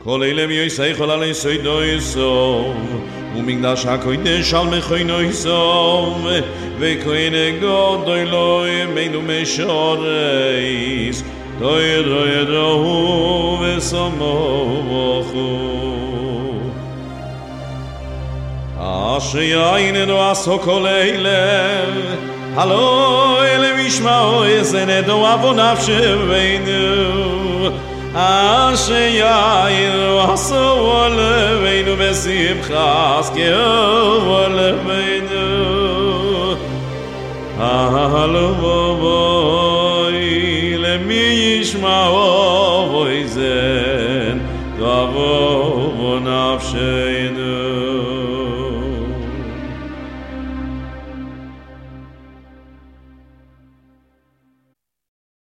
כל אלה מיוסייכל על יסודו יסוב ומקדש הקודש על מכונו יסוב וכהן גדול לא ימינו משורס תוירו ידעו ושמו בוכו אשר יעיננו עשו כל אלה הלא אלה משמעו יזנדו אבו נפשנו אשר יעיננו עשו עלינו בשמחה זכרו עלינו הלא בואי למי ישמעו ויזן תבוא נפשנו